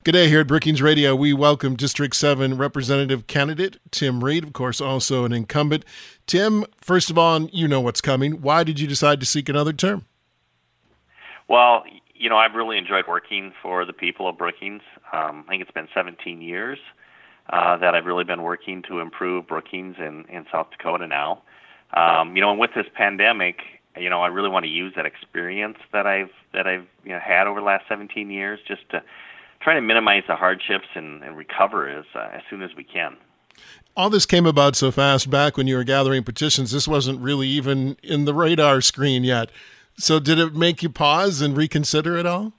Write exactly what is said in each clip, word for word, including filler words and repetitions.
G'day here at Brookings Radio. We welcome District seven Representative candidate Tim Reed, of course, also an incumbent. Tim, first of all, you know what's coming. Why did you decide to seek another term? Well, you know, I've really enjoyed working for the people of Brookings. Um, I think it's been seventeen years uh, that I've really been working to improve Brookings in, in South Dakota now. Um, you know, and with this pandemic, you know, I really want to use that experience that I've that I've you know, had over the last seventeen years just to try to minimize the hardships and, and recover as uh, as soon as we can. All this came about so fast back when you were gathering petitions. This wasn't really even in the radar screen yet. So did it make you pause and reconsider it all?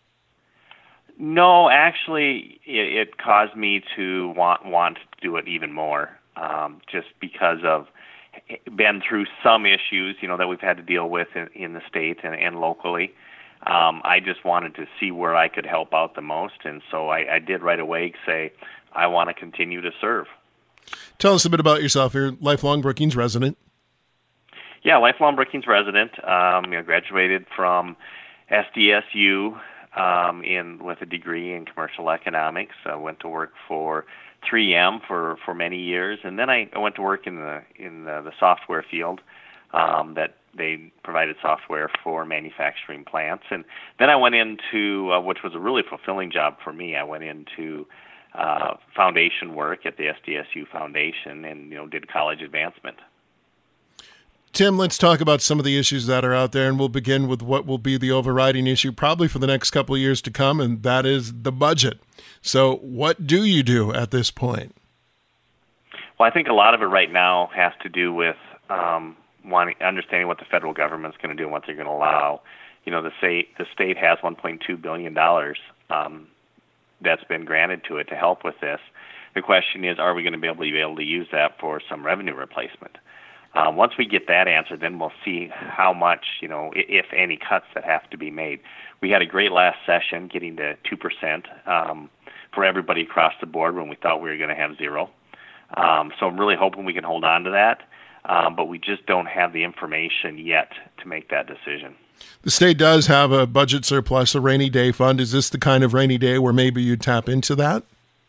No, actually, it, it caused me to want want to do it even more, um, just because of been through some issues, you know, that we've had to deal with in, in the state and, and locally. Um, I just wanted to see where I could help out the most, and so I, I did right away say, I want to continue to serve. Tell us a bit about yourself. You're a lifelong Brookings resident. Yeah, lifelong Brookings resident. Um, you know, graduated from S D S U um, in with a degree in commercial economics. I went to work for three M for, for many years, and then I, I went to work in the in the, the software field. Um, that they provided software for manufacturing plants, and then I went into uh, which was a really fulfilling job for me. I went into uh, foundation work at the S D S U Foundation, and you know did college advancement. Tim, let's talk about some of the issues that are out there, and we'll begin with what will be the overriding issue probably for the next couple of years to come, and that is the budget. So what do you do at this point? Well, I think a lot of it right now has to do with um, wanting, understanding what the federal government's going to do and what they're going to allow. You know, the state, the state has one point two billion dollars um, that's been granted to it to help with this. The question is, are we going to be able to be able to use that for some revenue replacement? Um, once we get that answer, then we'll see how much, you know, if any cuts that have to be made. We had a great last session, getting to two percent um, for everybody across the board when we thought we were going to have zero. Um, so I'm really hoping we can hold on to that, um, but we just don't have the information yet to make that decision. The state does have a budget surplus, a rainy day fund. Is this the kind of rainy day where maybe you tap into that?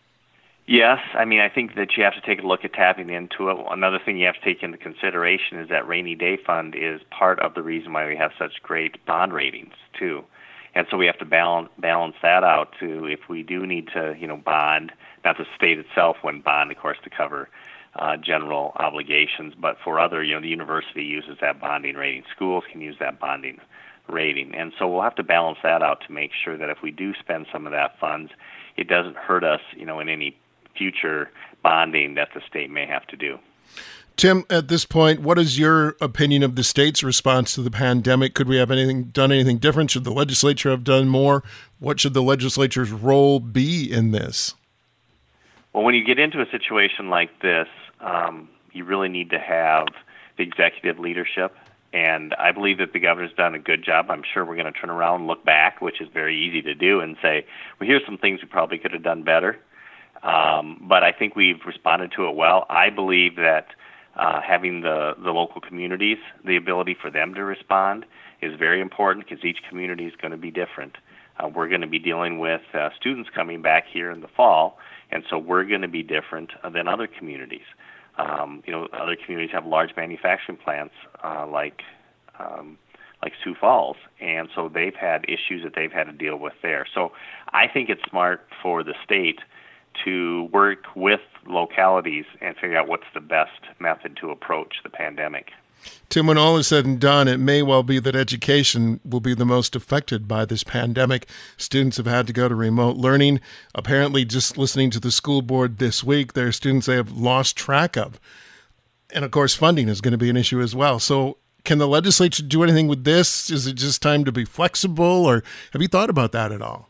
Yes, I mean, I think that you have to take a look at tapping into it. Another thing you have to take into consideration is that rainy day fund is part of the reason why we have such great bond ratings, too. And so we have to balance balance that out, too. If we do need to, you know, bond, not the state itself wouldn't bond, of course, to cover uh, general obligations, but for other, you know, the university uses that bonding rating. Schools can use that bonding rating. And so we'll have to balance that out to make sure that if we do spend some of that funds, it doesn't hurt us, you know, in any future bonding that the state may have to do. Tim, at this point, what is your opinion of the state's response to the pandemic? Could we have anything done anything different? Should the legislature have done more? What should the legislature's role be in this? Well, when you get into a situation like this, um, you really need to have the executive leadership. And I believe that the governor's done a good job. I'm sure we're going to turn around and look back, which is very easy to do, and say, well, here's some things we probably could have done better. Um, but I think we've responded to it well. I believe that uh, having the, the local communities, the ability for them to respond is very important because each community is going to be different. Uh, we're going to be dealing with uh, students coming back here in the fall, and so we're going to be different uh, than other communities. Um, you know, other communities have large manufacturing plants uh, like um, like Sioux Falls, and so they've had issues that they've had to deal with there. So I think it's smart for the state to work with localities and figure out what's the best method to approach the pandemic. Tim, when all is said and done, it may well be that education will be the most affected by this pandemic. Students have had to go to remote learning. Apparently, just listening to the school board this week, there are students they have lost track of. And of course, funding is going to be an issue as well. So can the legislature do anything with this? Is it just time to be flexible, or have you thought about that at all?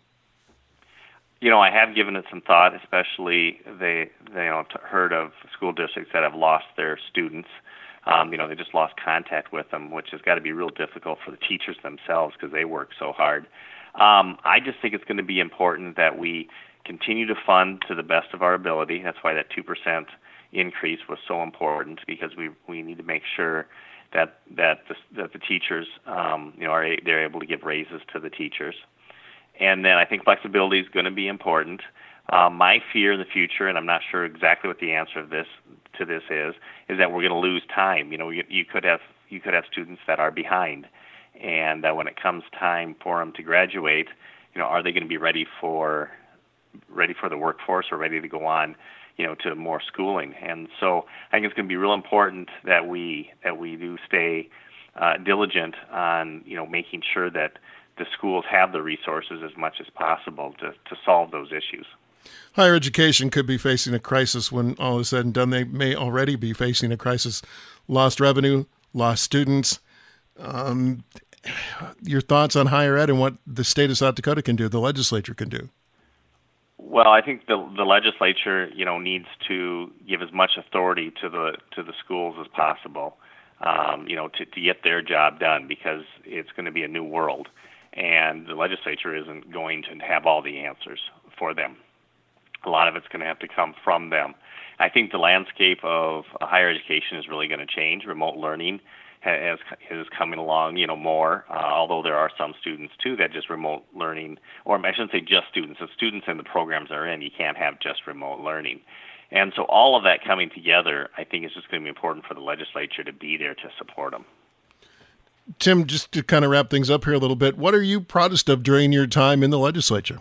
You know, I have given it some thought, especially they, they you know, heard of school districts that have lost their students. Um, you know, they just lost contact with them, which has got to be real difficult for the teachers themselves because they work so hard. Um, I just think it's going to be important that we continue to fund to the best of our ability. That's why that two percent increase was so important, because we we need to make sure that that the, that the teachers, um, you know, are they're able to give raises to the teachers. And then I think flexibility is going to be important. Uh, my fear in the future, and I'm not sure exactly what the answer of this to this is, is that we're going to lose time. You know, you, you could have you could have students that are behind, and uh, when it comes time for them to graduate, you know, are they going to be ready for ready for the workforce or ready to go on, you know, to more schooling? And so I think it's going to be real important that we that we do stay uh, diligent on, you know, making sure that the schools have the resources as much as possible to, to solve those issues. Higher education could be facing a crisis when all is said and done. They may already be facing a crisis. Lost revenue, lost students. Um, your thoughts on higher ed and what the state of South Dakota can do, the legislature can do? Well, I think the the legislature, you know, needs to give as much authority to the to the schools as possible, um, you know, to, to get their job done, because it's going to be a new world, and the legislature isn't going to have all the answers for them. A lot of it's going to have to come from them. I think the landscape of higher education is really going to change. Remote learning has is coming along, you know, more. Uh, although there are some students too that just remote learning, or I shouldn't say just students. The students in the programs are in. You can't have just remote learning, and so all of that coming together, I think, is just going to be important for the legislature to be there to support them. Tim, just to kind of wrap things up here a little bit, what are you proudest of during your time in the legislature?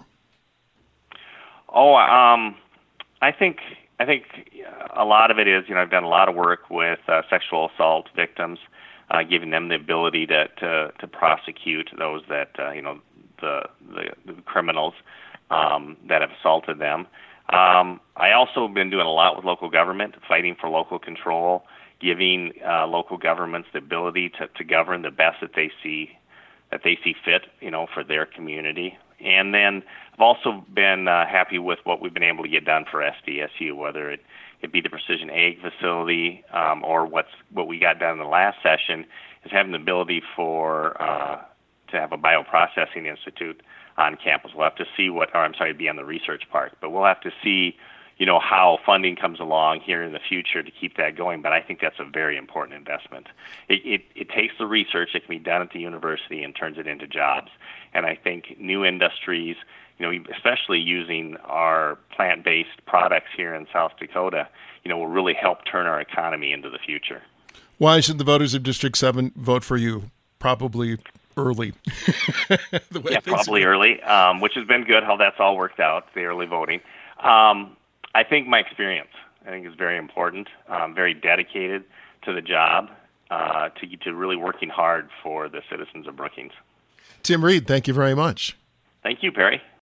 Oh, um, I think I think a lot of it is, you know, I've done a lot of work with uh, sexual assault victims, uh, giving them the ability to to, to prosecute those that uh, you know the the, the criminals um, that have assaulted them. Um, I also been doing a lot with local government, fighting for local control, giving uh, local governments the ability to, to govern the best that they see that they see fit, you know, for their community. And then I've also been uh, happy with what we've been able to get done for S D S U, whether it, it be the Precision Ag facility um, or what's what we got done in the last session is having the ability for uh, to have a bioprocessing institute on campus. We'll have to see what, or I'm sorry, be on the research park, but we'll have to see, you know, how funding comes along here in the future to keep that going. But I think that's a very important investment. It, it, it takes the research that can be done at the university and turns it into jobs. And I think new industries, you know, especially using our plant-based products here in South Dakota, you know, will really help turn our economy into the future. Why should the voters of District seven vote for you? Probably early. Yeah, probably are. early, um, which has been good how that's all worked out, the early voting. Um, I think my experience, I think, is very important. I'm very dedicated to the job, uh, to to really working hard for the citizens of Brookings. Tim Reed, thank you very much. Thank you, Perry.